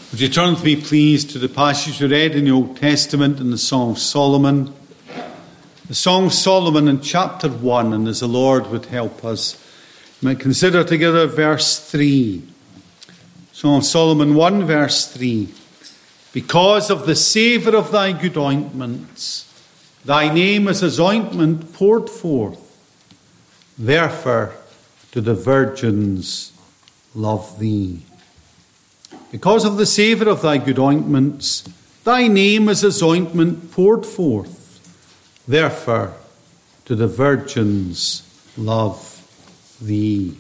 Would you turn with me, please, to the passage we read in the Old Testament in the Song of Solomon? The Song of Solomon in chapter 1, and as the Lord would help us, we might consider together verse 3. Song of Solomon 1, verse 3. Because of the savour of thy good ointments, thy name is as ointment poured forth. Therefore do the virgins love thee. Because of the savour of thy good ointments, thy name is as ointment poured forth. Therefore do the virgins love thee.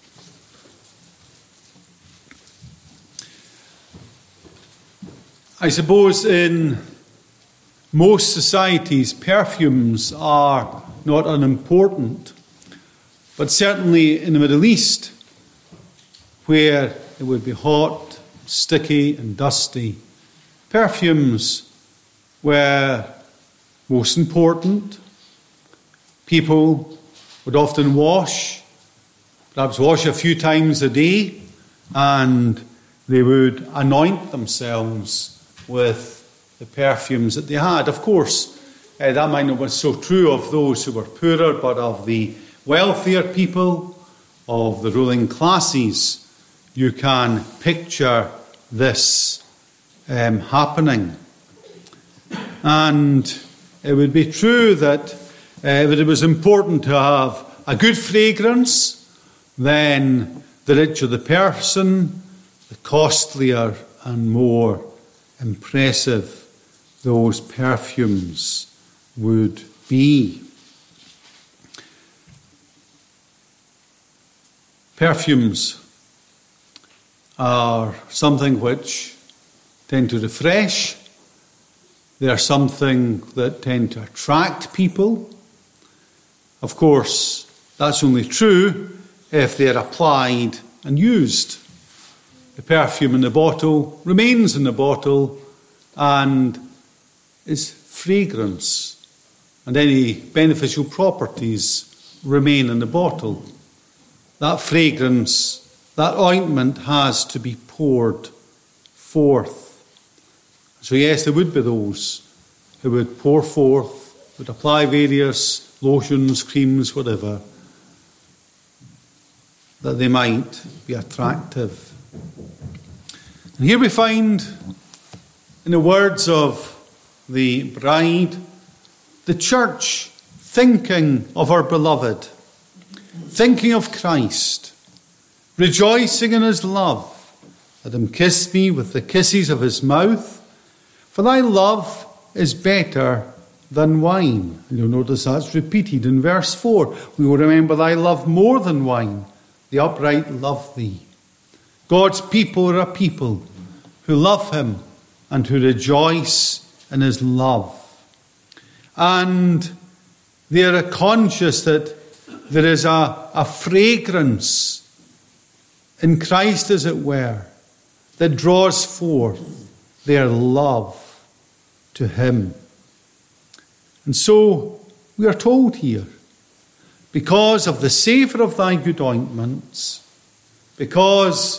I suppose in most societies, perfumes are not unimportant, but certainly in the Middle East, where it would be hot, sticky and dusty, perfumes were most important. People would often perhaps wash a few times a day, and they would anoint themselves with the perfumes that they had. Of course, that might not be so true of those who were poorer, but of the wealthier people, of the ruling classes, you can picture this happening. And it would be true that it was important to have a good fragrance. Then the richer the person, the costlier and more impressive those perfumes would be. Perfumes are something which tend to refresh. They are something that tend to attract people. Of course, that's only true if they are applied and used. The perfume in the bottle remains in the bottle and is fragrance, and any beneficial properties remain in the bottle. That fragrance, that ointment has to be poured forth. So yes, there would be those who would pour forth, would apply various lotions, creams, whatever, that they might be attractive. And here we find, in the words of the bride, the church thinking of our beloved, thinking of Christ, rejoicing in his love. Let him kiss me with the kisses of his mouth, for thy love is better than wine. And you'll notice that's repeated in verse 4. We will remember thy love more than wine. The upright love thee. God's people are a people who love him and who rejoice in his love. And they are conscious that there is a fragrance in Christ, as it were, that draws forth their love to him. And so we are told here, because of the savour of thy good ointments, because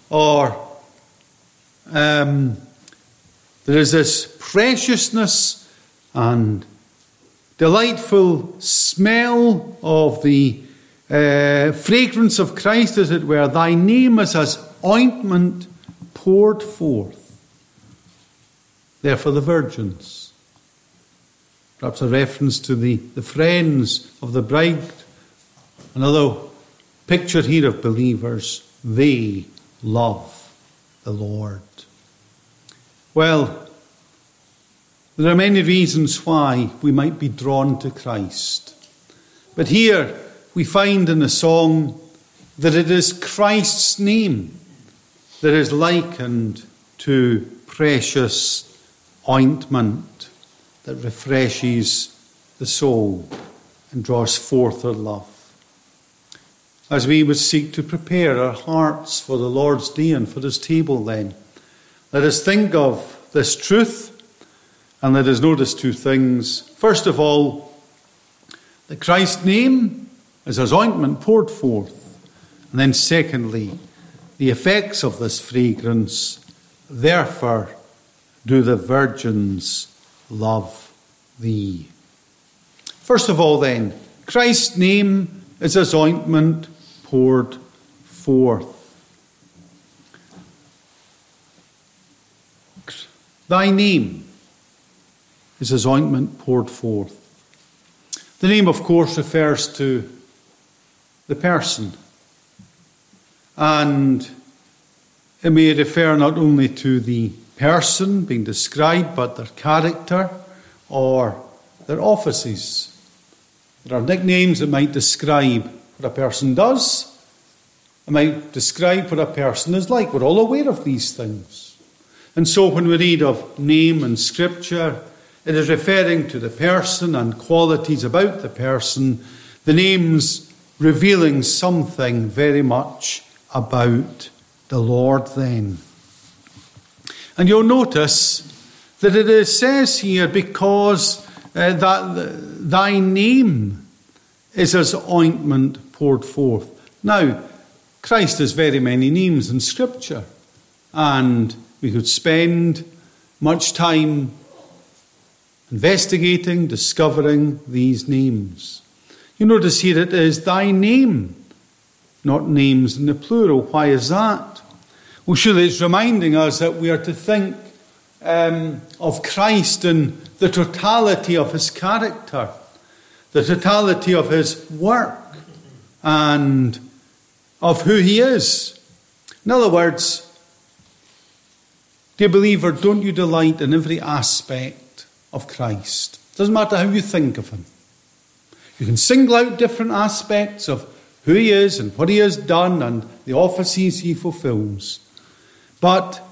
there is this preciousness and delightful smell of the fragrance of Christ, as it were, thy name is as ointment poured forth. Therefore the virgins. Perhaps a reference to the friends of the bride. Another picture here of believers. They love the Lord. Well, there are many reasons why we might be drawn to Christ. But here we find in the song that it is Christ's name that is likened to precious ointment that refreshes the soul and draws forth her love. As we would seek to prepare our hearts for the Lord's day and for his table then, let us think of this truth, and let us notice two things. First of all, that Christ's name is as ointment poured forth. And then secondly, the effects of this fragrance therefore do the virgins love thee. First of all then, Christ's name is as ointment poured forth. Thy name is as ointment poured forth. The name, of course, refers to the person. And it may refer not only to the person being described, but their character or their offices. There are nicknames that might describe what a person does. It might describe what a person is like. We're all aware of these things. And so when we read of name in Scripture, it is referring to the person and qualities about the person, the names revealing something very much about the Lord then. And you'll notice that it says here, because that thy name is as ointment poured forth. Now, Christ has very many names in Scripture, and we could spend much time investigating, discovering these names. You notice here it is thy name, not names in the plural. Why is that? Well, surely it's reminding us that we are to think of Christ in the totality of his character, the totality of his work, and of who he is. In other words, dear believer, don't you delight in every aspect of Christ? It doesn't matter how you think of him. You can single out different aspects of who he is and what he has done and the offices he fulfills. But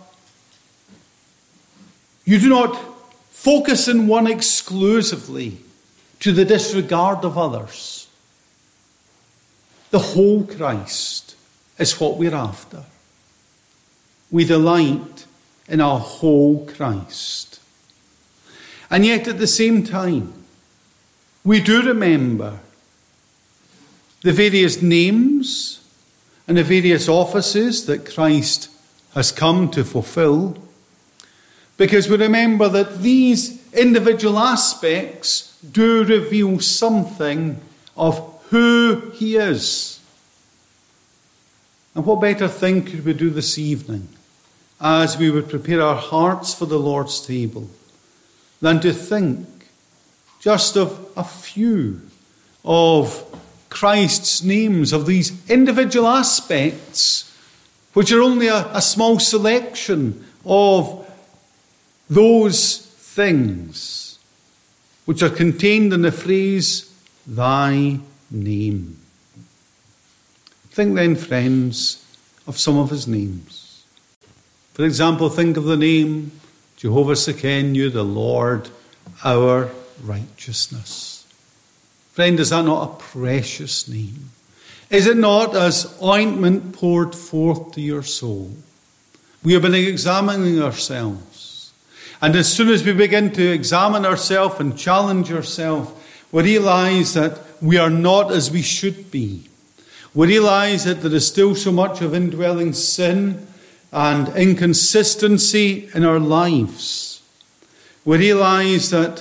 you do not focus on one exclusively to the disregard of others. The whole Christ is what we're after. We delight in our whole Christ. And yet at the same time, we do remember the various names and the various offices that Christ has come to fulfill, because we remember that these individual aspects do reveal something of who he is. And what better thing could we do this evening as we would prepare our hearts for the Lord's table than to think just of a few of Christ's names, of these individual aspects, which are only a small selection of those things which are contained in the phrase, thy name. Think then, friends, of some of his names. For example, think of the name Jehovah Sekenu, the Lord, our righteousness. Friend, is that not a precious name? Is it not as ointment poured forth to your soul? We have been examining ourselves. And as soon as we begin to examine ourselves and challenge ourselves, we realize that we are not as we should be. We realize that there is still so much of indwelling sin and inconsistency in our lives. We realize that,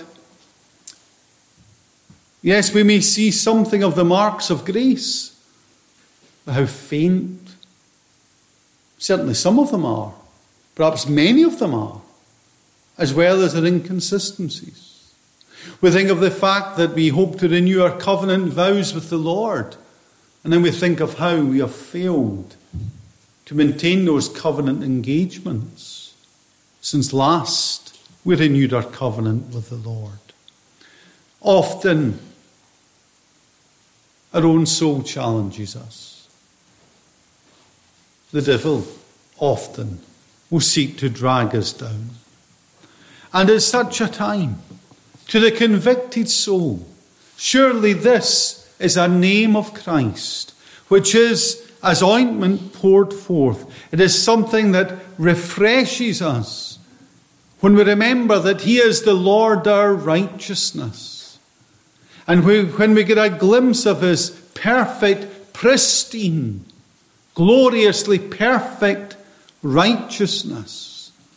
yes, we may see something of the marks of grace, but how faint. Certainly some of them are. Perhaps many of them are, as well as their inconsistencies. We think of the fact that we hope to renew our covenant vows with the Lord, and then we think of how we have failed to maintain those covenant engagements since last we renewed our covenant with the Lord. Often, our own soul challenges us. The devil often will seek to drag us down. And at such a time, to the convicted soul, surely this is a name of Christ, which is as ointment poured forth. It is something that refreshes us when we remember that he is the Lord our righteousness. And when we get a glimpse of his perfect, pristine, gloriously perfect righteousness,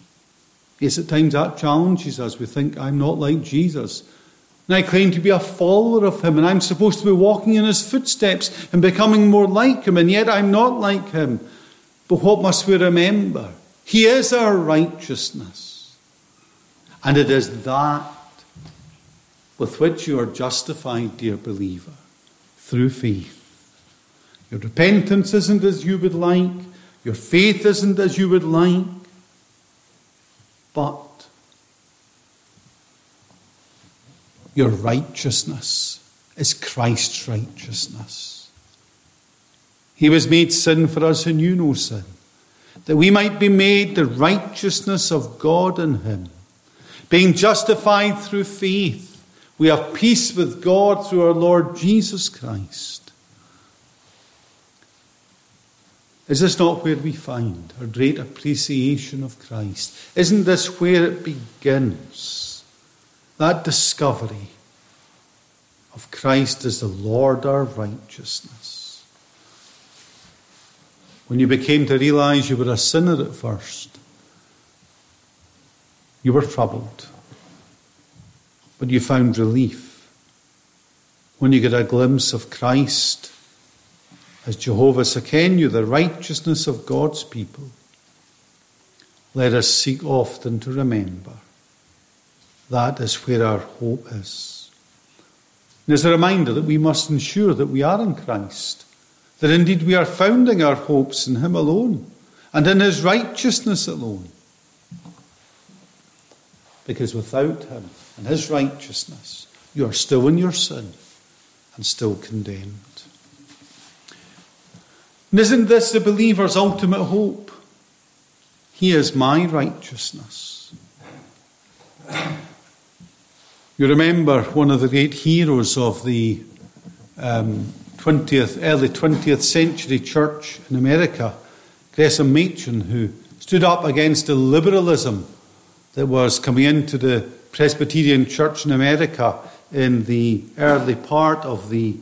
Yes, at times that challenges us. We think, I'm not like Jesus. And I claim to be a follower of him, and I'm supposed to be walking in his footsteps and becoming more like him, and yet I'm not like him. But what must we remember? He is our righteousness. And it is that with which you are justified, dear believer, through faith. Your repentance isn't as you would like. Your faith isn't as you would like. But your righteousness is Christ's righteousness. He was made sin for us who knew no sin, that we might be made the righteousness of God in him. Being justified through faith, we have peace with God through our Lord Jesus Christ. Is this not where we find our great appreciation of Christ? Isn't this where it begins? That discovery of Christ as the Lord our righteousness. When you became to realize you were a sinner at first, you were troubled, but you found relief when you get a glimpse of Christ as Jehovah Sekenu, the righteousness of God's people. Let us seek often to remember that is where our hope is. And as a reminder that we must ensure that we are in Christ, that indeed we are founding our hopes in him alone and in his righteousness alone. Because without him and his righteousness, you are still in your sin and still condemned. And isn't this the believer's ultimate hope? He is my righteousness. You remember one of the great heroes of the early 20th century church in America, Gresham Machen, who stood up against the liberalism that was coming into the Presbyterian church in America in the early part of the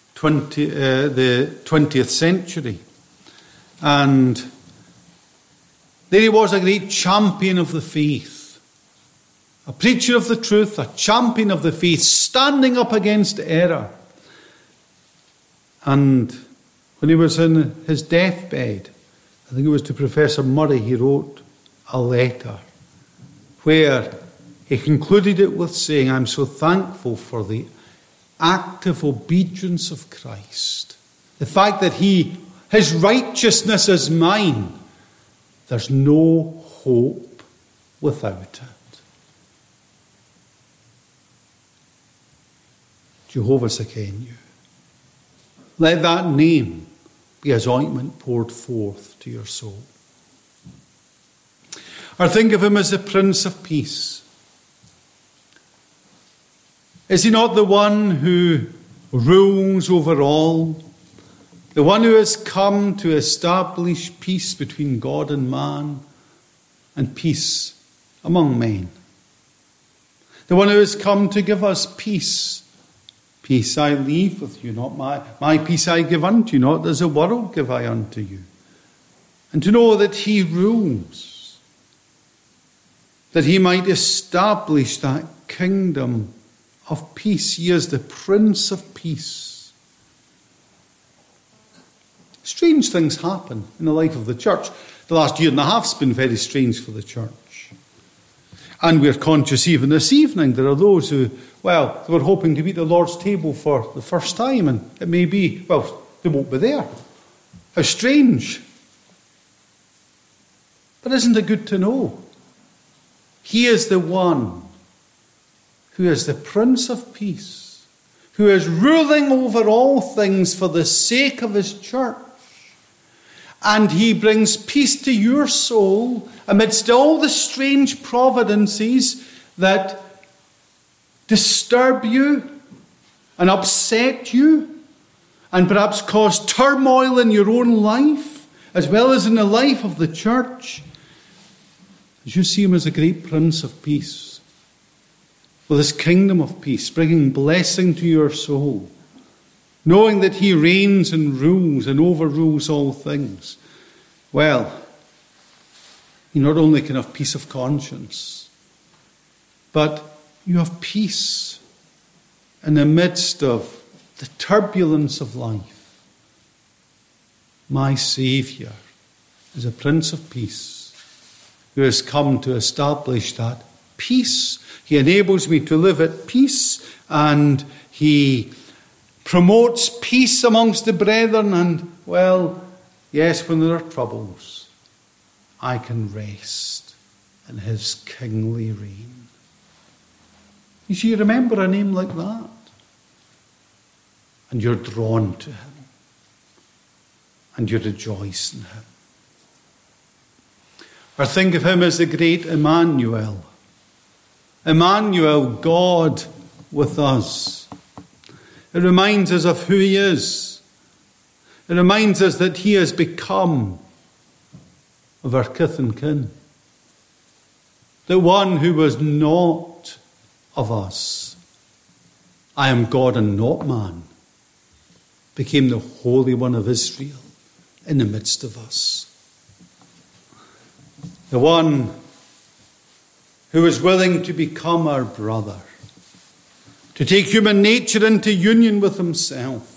20th century. And there he was, a great champion of the faith, a preacher of the truth, a champion of the faith, standing up against error. And when he was in his deathbed, I think it was to Professor Murray, he wrote a letter where he concluded it with saying, I'm so thankful for the active obedience of Christ. The fact that his righteousness is mine. There's no hope without it. Jehovah Sekenu. Let that name be as ointment poured forth to your soul. Or think of him as the Prince of Peace. Is he not the one who rules over all? The one who has come to establish peace between God and man and peace among men. The one who has come to give us peace. Peace I leave with you, not my peace I give unto you, not as the world give I unto you. And to know that he rules, that he might establish that kingdom of peace. He is the Prince of Peace. Strange things happen in the life of the church. The last year and a half has been very strange for the church. And we're conscious even this evening there are those who, they were hoping to be at the Lord's table for the first time, and it may be, they won't be there. How strange. But isn't it good to know? He is the one who is the Prince of Peace, who is ruling over all things for the sake of his church. And he brings peace to your soul amidst all the strange providences that disturb you and upset you and perhaps cause turmoil in your own life as well as in the life of the church. As you see him as a great Prince of Peace, with his kingdom of peace, bringing blessing to your soul, knowing that he reigns and rules and overrules all things. Well, you not only can have peace of conscience, but you have peace in the midst of the turbulence of life. My Saviour is a Prince of Peace who has come to establish that peace. He enables me to live at peace, and he promotes peace amongst the brethren. And, well, yes, when there are troubles, I can rest in his kingly reign. You see, you remember a name like that, and you're drawn to him, and you rejoice in him. Or think of him as the great Emmanuel. Emmanuel, God with us. It reminds us of who he is. It reminds us that he has become of our kith and kin. The one who was not of us, I am God and not man, became the Holy One of Israel in the midst of us. The one who was willing to become our brother, to take human nature into union with himself,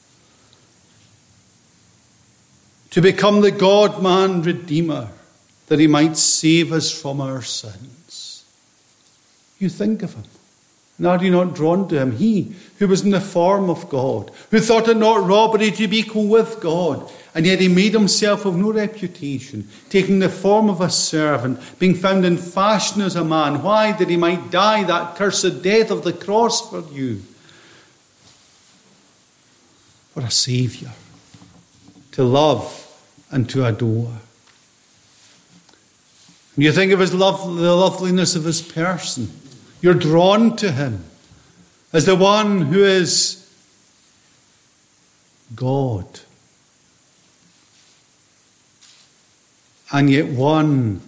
to become the God-man Redeemer, that he might save us from our sins. You think of him, and are you not drawn to him? He who was in the form of God, who thought it not robbery to be equal with God, and yet he made himself of no reputation, taking the form of a servant, being found in fashion as a man. Why? That he might die that cursed death of the cross for you. What a Saviour to love and to adore. And you think of his love, the loveliness of his person. You're drawn to him as the one who is God, and yet one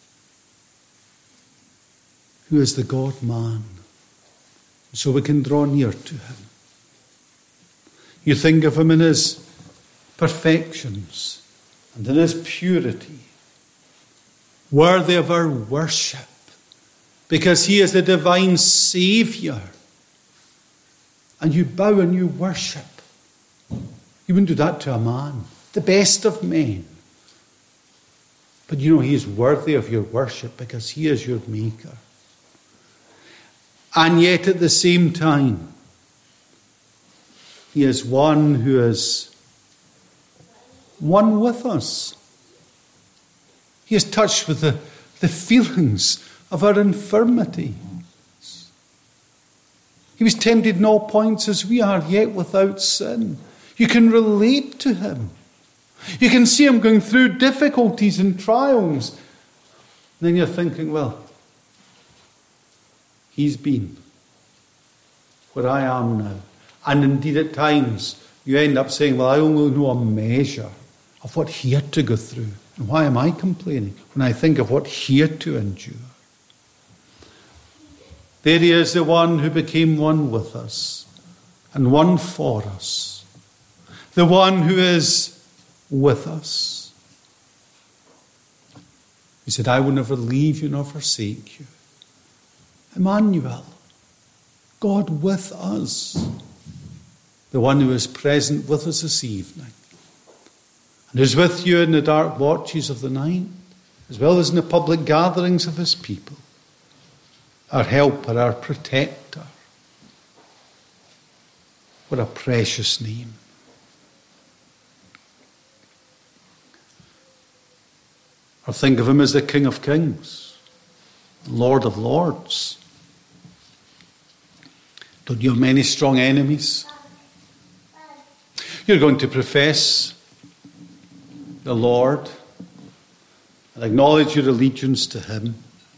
who is the God-man. So we can draw near to him. You think of him in his perfections and in his purity, worthy of our worship, because he is the divine Saviour. And you bow and you worship. You wouldn't do that to a man, the best of men. But you know he is worthy of your worship because he is your maker. And yet at the same time, he is one who is one with us. He is touched with the feelings of our infirmity. He was tempted in all points as we are, yet without sin. You can relate to him. You can see him going through difficulties and trials. And then you're thinking, well, he's been where I am now. And indeed at times you end up saying, well, I only know a measure of what he had to go through. And why am I complaining when I think of what he had to endure? There he is, the one who became one with us and one for us. The one who is with us. He said, I will never leave you nor forsake you. Emmanuel, God with us. The one who is present with us this evening. And is with you in the dark watches of the night, as well as in the public gatherings of his people. Our helper, our protector. What a precious name. Or think of him as the King of Kings, Lord of Lords. Don't you have many strong enemies? You're going to profess the Lord and acknowledge your allegiance to him.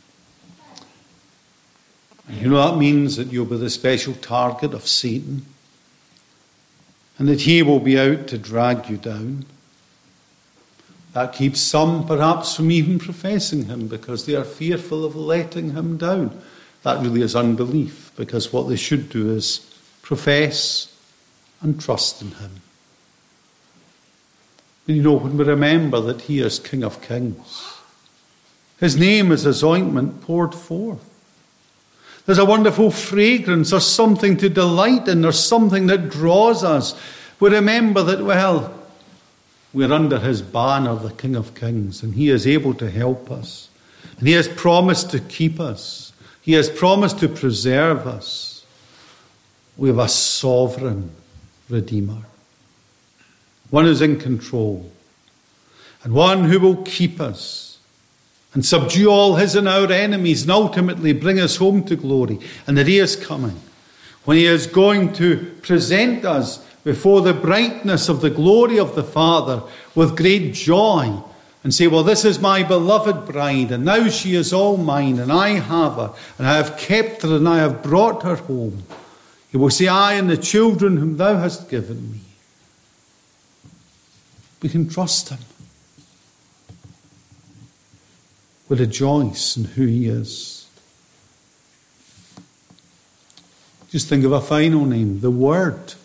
And you know that means that you'll be the special target of Satan and that he will be out to drag you down. That keeps some perhaps from even professing him because they are fearful of letting him down. That really is unbelief, because what they should do is profess and trust in him. And you know, when we remember that he is King of Kings, His name is as ointment poured forth. There's a wonderful fragrance. There's something to delight in. There's something that draws us. We remember that, well, we're under his banner, the King of Kings, and he is able to help us. And he has promised to keep us. He has promised to preserve us. We have a sovereign Redeemer, one who's in control, and one who will keep us and subdue all his and our enemies and ultimately bring us home to glory. And the day is coming when he is going to present us before the brightness of the glory of the Father with great joy and say, well, this is my beloved bride, and now she is all mine, and I have her, and I have kept her, and I have brought her home. He will say, I and the children whom thou hast given me. We can trust him. We rejoice in who he is. Just think of a final name, the Word.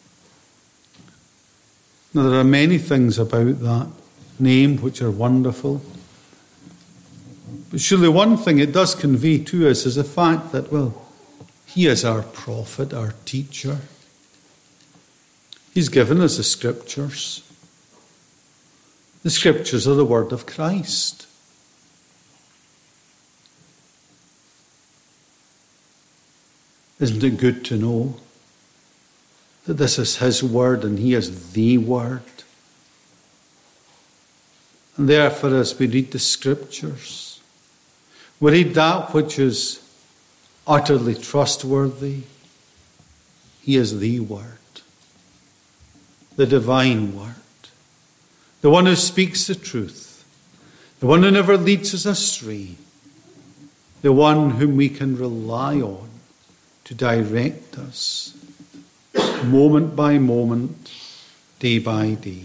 Now, there are many things about that name which are wonderful. But surely one thing it does convey to us is the fact that, well, he is our prophet, our teacher. He's given us the Scriptures. The Scriptures are the word of Christ. Isn't it good to know that this is his word and he is the word? And therefore, as we read the Scriptures, we read that which is utterly trustworthy. He is the Word, the divine Word, the one who speaks the truth, the one who never leads us astray, the one whom we can rely on to direct us moment by moment, day by day.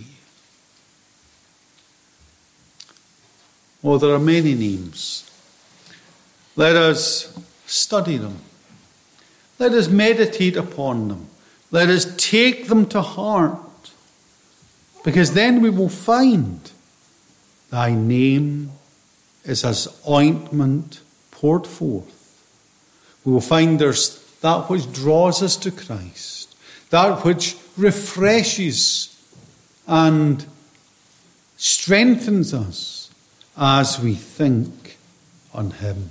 Oh, there are many names. Let us study them. Let us meditate upon them. Let us take them to heart, because then we will find thy name is as ointment poured forth. We will find there's that which draws us to Christ, that which refreshes and strengthens us as we think on him.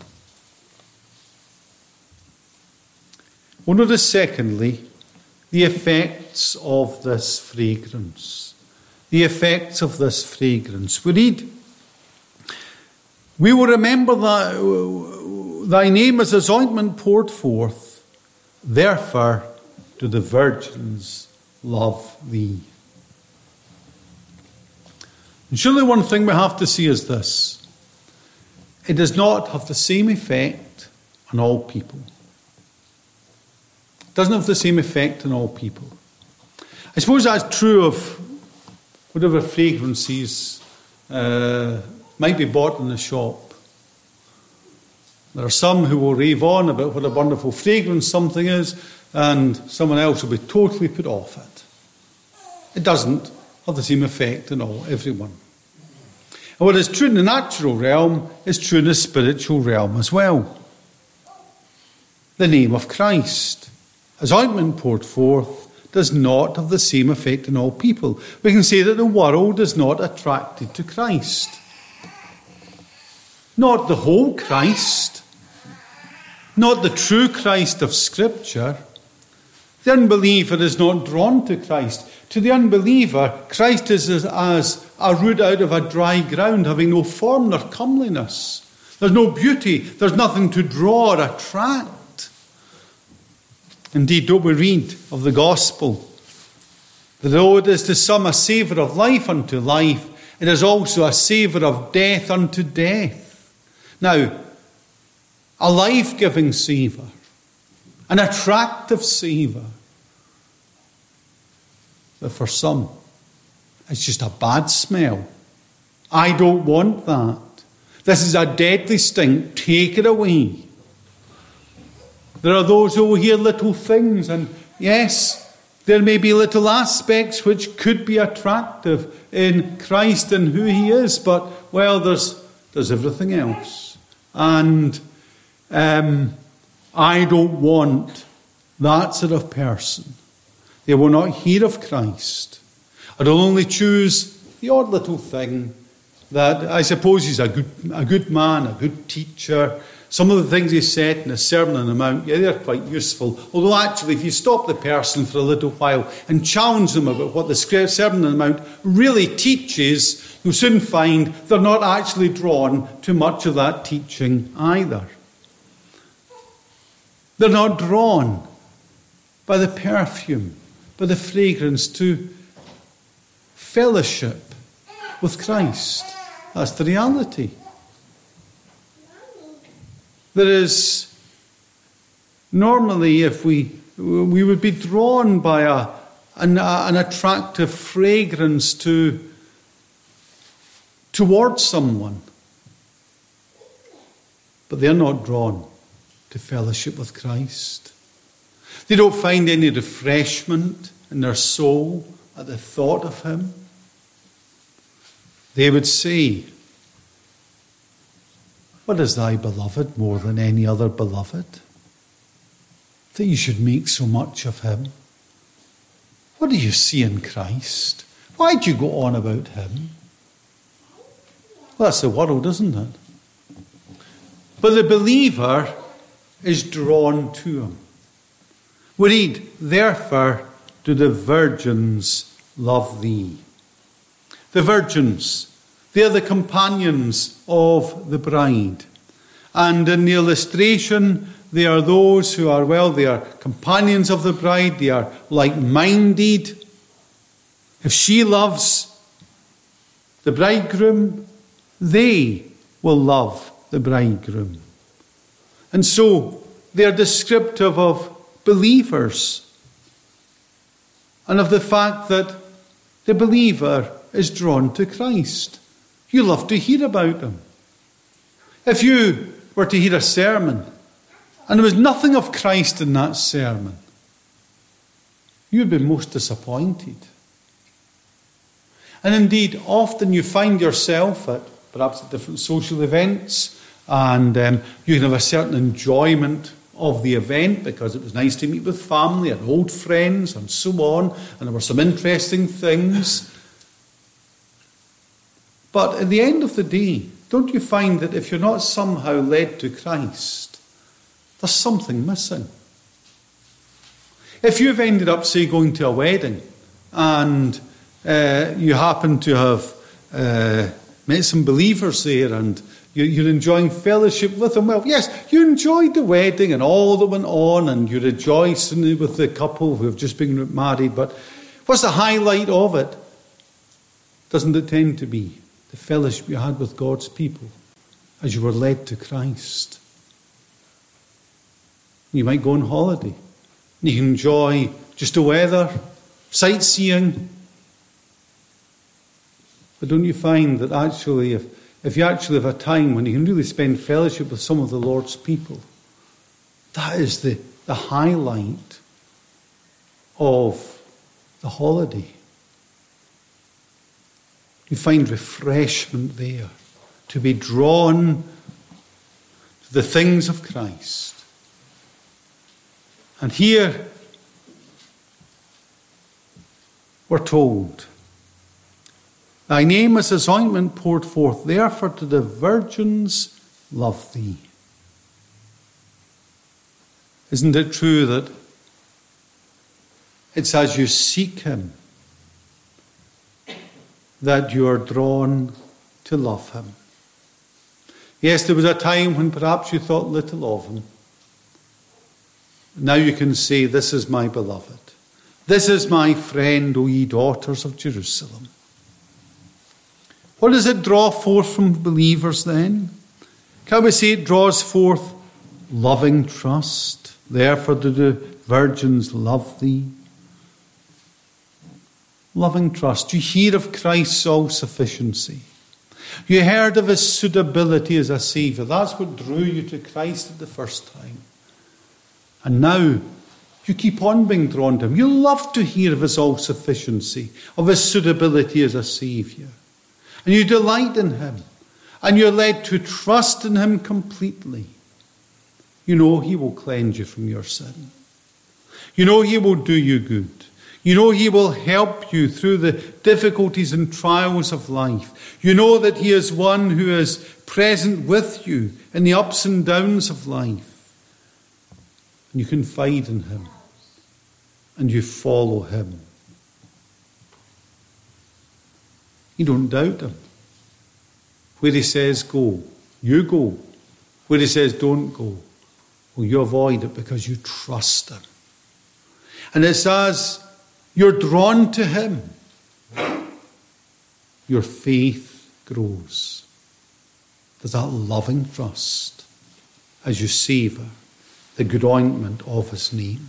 We'll notice, secondly, the effects of this fragrance. The effects of this fragrance. We read, we will remember that thy name is as ointment poured forth, therefore do the virgins love thee. And surely one thing we have to see is this: it does not have the same effect on all people. It doesn't have the same effect on all people. I suppose that's true of whatever fragrances might be bought in the shop. There are some who will rave on about what a wonderful fragrance something is, and someone else will be totally put off it. It doesn't have the same effect on everyone. And what is true in the natural realm is true in the spiritual realm as well. The name of Christ, as ointment poured forth, does not have the same effect on all people. We can say that the world is not attracted to Christ. Not the whole Christ, not the true Christ of Scripture. The unbeliever is not drawn to Christ. To the unbeliever, Christ is as a root out of a dry ground, having no form nor comeliness. There's no beauty. There's nothing to draw or attract. Indeed, don't we read of the gospel that though it is to some a savour of life unto life, it is also a savour of death unto death. Now, a life-giving savour, an attractive savour, but for some, it's just a bad smell. I don't want that. This is a deadly stink. Take it away. There are those who will hear little things, and yes, there may be little aspects which could be attractive in Christ and who he is, but, well, there's does everything else. And I don't want that sort of person. They will not hear of Christ. I'll only choose the odd little thing that I suppose he's a good man, a good teacher. Some of the things he said in the Sermon on the Mount, yeah, they're quite useful. Although actually, if you stop the person for a little while and challenge them about what the Sermon on the Mount really teaches, you'll soon find they're not actually drawn to much of that teaching either. They're not drawn by the perfume, by the fragrance to fellowship with Christ. That's the reality. There is normally, if we would be drawn by an attractive fragrance towards someone, but they're not drawn to fellowship with Christ. They don't find any refreshment in their soul at the thought of him. They would say, "What is thy beloved more than any other beloved, that you should make so much of him? What do you see in Christ? Why do you go on about him?" Well, that's the world, isn't it? But the believer is drawn to him. We read, "Therefore do the virgins love thee." The virgins, they are the companions of the bride. And in the illustration, they are those who are, they are companions of the bride. They are like-minded. If she loves the bridegroom, they will love the bridegroom. And so they are descriptive of believers and of the fact that the believer is drawn to Christ. You love to hear about him. If you were to hear a sermon and there was nothing of Christ in that sermon, you would be most disappointed. And indeed, often you find yourself perhaps at different social events, and you can have a certain enjoyment of the event because it was nice to meet with family and old friends and so on, and there were some interesting things. But at the end of the day, don't you find that if you're not somehow led to Christ, there's something missing? If you've ended up, say, going to a wedding and you happen to have met some believers there and you're enjoying fellowship with them, well, yes, you enjoyed the wedding and all that went on and you rejoiced with the couple who have just been married, but what's the highlight of it? Doesn't it tend to be the fellowship you had with God's people as you were led to Christ? You might go on holiday. You can enjoy just the weather, sightseeing. But don't you find that actually, if you actually have a time when you can really spend fellowship with some of the Lord's people, that is the highlight of the holiday. You find refreshment there, to be drawn to the things of Christ. And here we're told, "Thy name is as ointment poured forth, therefore do the virgins love thee." Isn't it true that it's as you seek him that you are drawn to love him? Yes, there was a time when perhaps you thought little of him. Now you can say, "This is my beloved. This is my friend, O ye daughters of Jerusalem." What does it draw forth from believers then? Can we say it draws forth loving trust? Therefore do the virgins love thee. Loving trust. You hear of Christ's all-sufficiency. You heard of his suitability as a Saviour. That's what drew you to Christ at the first time. And now you keep on being drawn to him. You love to hear of his all-sufficiency, of his suitability as a Saviour. And you delight in him. and you're led to trust in him completely, you know he will cleanse you from your sin. You know he will do you good. You know he will help you through the difficulties and trials of life. You know that he is one who is present with you in the ups and downs of life. And you confide in him. And you follow him. You don't doubt him. Where he says go, you go. Where he says don't go, well, you avoid it because you trust him. And it's as you're drawn to him, your faith grows. There's that loving trust as you savour the good ointment of his name.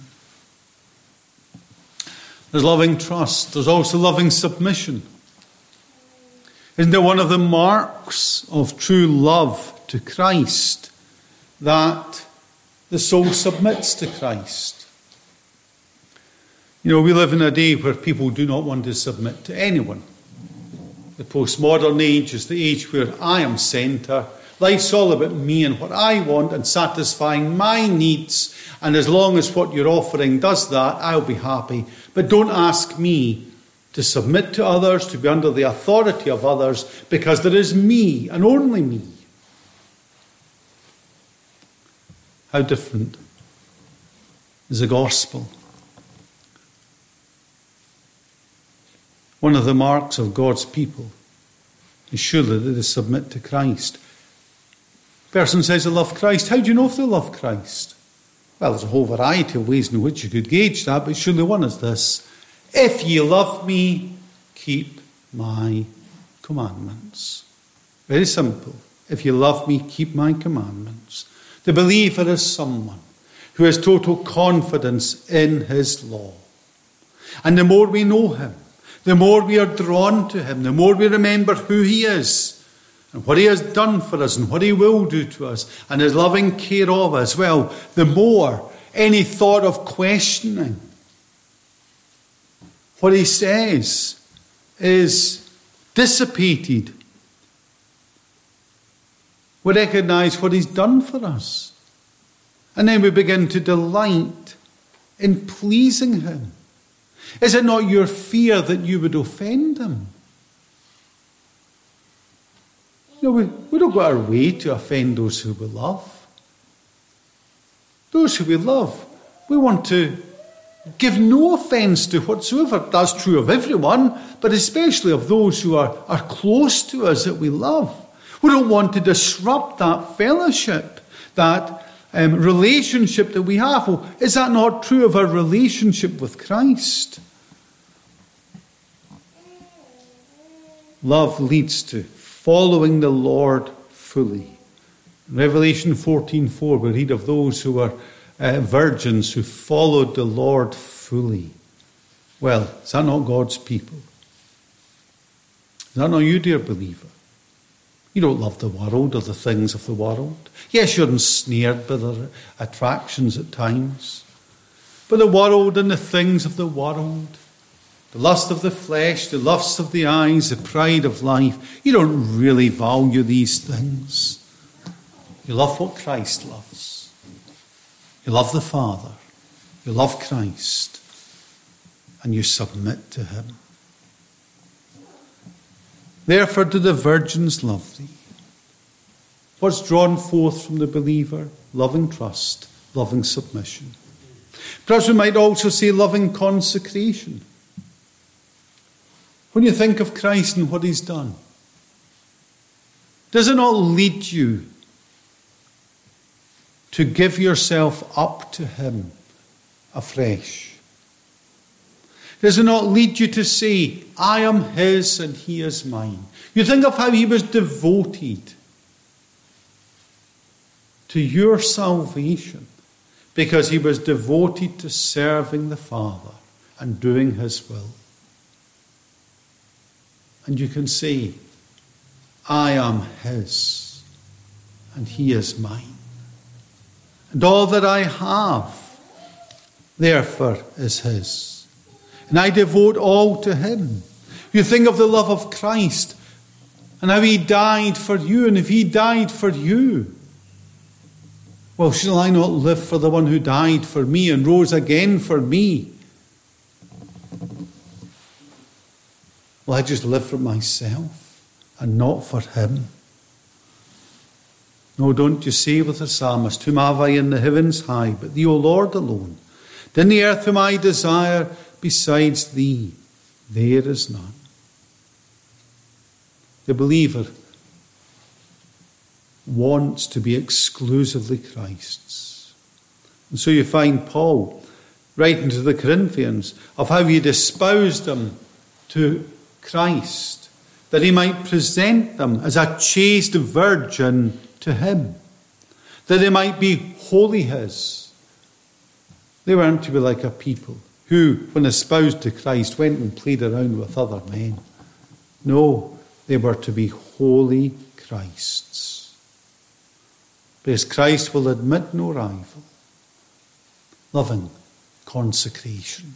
There's loving trust. There's also loving submission. Isn't it one of the marks of true love to Christ that the soul submits to Christ? You know, we live in a day where people do not want to submit to anyone. The postmodern age is the age where I am centre. Life's all about me and what I want and satisfying my needs. And as long as what you're offering does that, I'll be happy. But don't ask me to submit to others, to be under the authority of others, because there is me and only me. How different is the gospel? One of the marks of God's people is surely that they submit to Christ. A person says they love Christ. How do you know if they love Christ? Well, there's a whole variety of ways in which you could gauge that, but surely one is this: if ye love me, keep my commandments. Very simple. If you love me, keep my commandments. The believer is someone who has total confidence in his law. And the more we know him, the more we are drawn to him, the more we remember who he is and what he has done for us and what he will do to us and his loving care of us, well, the more any thought of questioning what he says is dissipated. We recognise what he's done for us. And then we begin to delight in pleasing him. Is it not your fear that you would offend him? No, we don't go our way to offend those who we love. Those who we love, we want to give no offence to whatsoever. That's true of everyone, but especially of those who are close to us that we love. We don't want to disrupt that fellowship, that relationship that we have. Well, is that not true of our relationship with Christ? Love leads to following the Lord fully. In Revelation 14:4, we read of those who were virgins who followed the Lord fully. Well, is that not God's people? Is that not you, dear believer? You don't love the world or the things of the world. Yes, you're ensnared by their attractions at times. But the world and the things of the world, the lust of the flesh, the lusts of the eyes, the pride of life, you don't really value these things. You love what Christ loves. You love the Father. You love Christ. And you submit to him. Therefore do the virgins love thee. What's drawn forth from the believer? Loving trust, loving submission. Perhaps we might also say loving consecration. When you think of Christ and what he's done, does it not lead you to give yourself up to him afresh? Does it not lead you to say, I am his and he is mine? You think of how he was devoted to your salvation because he was devoted to serving the Father and doing his will. And you can say, I am his and he is mine. And all that I have, therefore, is his. And I devote all to him. You think of the love of Christ and how he died for you. And if he died for you, well, shall I not live for the one who died for me and rose again for me? Well, I just live for myself and not for him. No, don't you say with the psalmist, whom have I in the heavens high, but thee, O Lord, alone. And in the earth whom I desire, besides thee, there is none. The believer wants to be exclusively Christ's. And so you find Paul writing to the Corinthians of how he espoused them to Christ, that he might present them as a chaste virgin to him, that they might be wholly his. They weren't to be like a people who, when espoused to Christ, went and played around with other men. No, they were to be wholly Christ's. Because Christ will admit no rival. Loving consecration.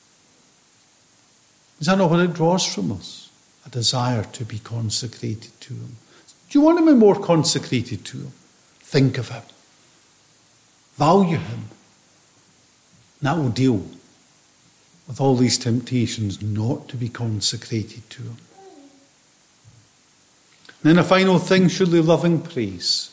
Is that not what it draws from us? A desire to be consecrated to him. Do you want to be more consecrated to him? Think of him. Value him. And that will deal with all these temptations not to be consecrated to him. And then a final thing, surely loving praise.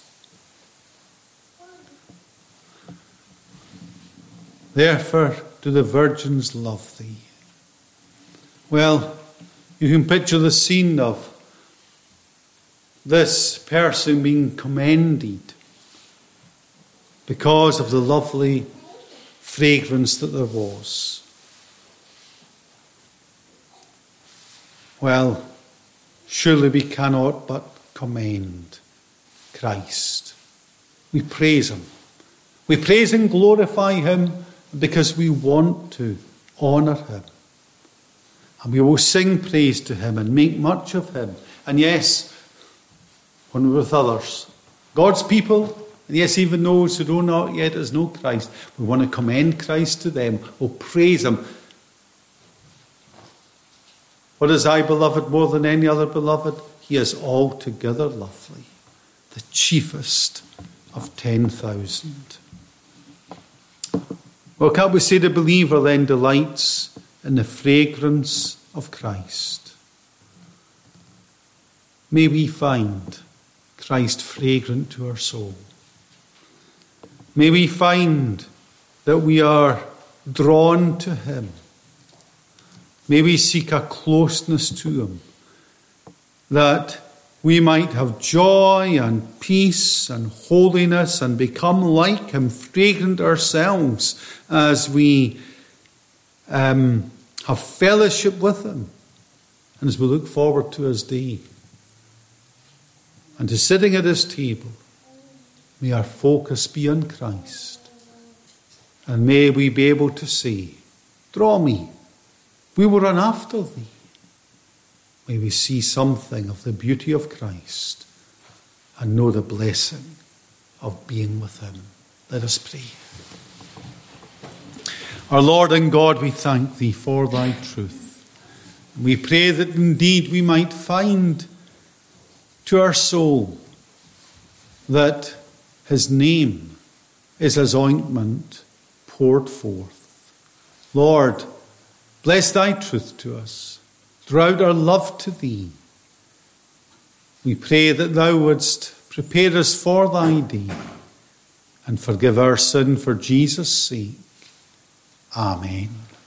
Therefore do the virgins love thee. Well, you can picture the scene of this person being commended because of the lovely fragrance that there was. Well, surely we cannot but commend Christ. We praise him. We praise and glorify him because we want to honour him. And we will sing praise to him and make much of him. And yes, when we're with others, God's people, and yes, even those who do not yet as know Christ, we want to commend Christ to them. We'll praise him. What is thy beloved more than any other beloved? He is altogether lovely, the chiefest of 10,000. Well, can't we say the believer then delights in the fragrance of Christ? May we find Christ fragrant to our soul. May we find that we are drawn to him. May we seek a closeness to him, that we might have joy and peace and holiness and become like him, fragrant ourselves as we have fellowship with him and as we look forward to his day. And to sitting at his table, may our focus be on Christ. And may we be able to say, draw me, we will run after thee. May we see something of the beauty of Christ and know the blessing of being with him. Let us pray. Our Lord and God, we thank thee for thy truth. We pray that indeed we might find to our soul that his name is as ointment poured forth. Lord, bless thy truth to us throughout our love to thee. We pray that thou wouldst prepare us for thy day and forgive our sin for Jesus' sake. Amen.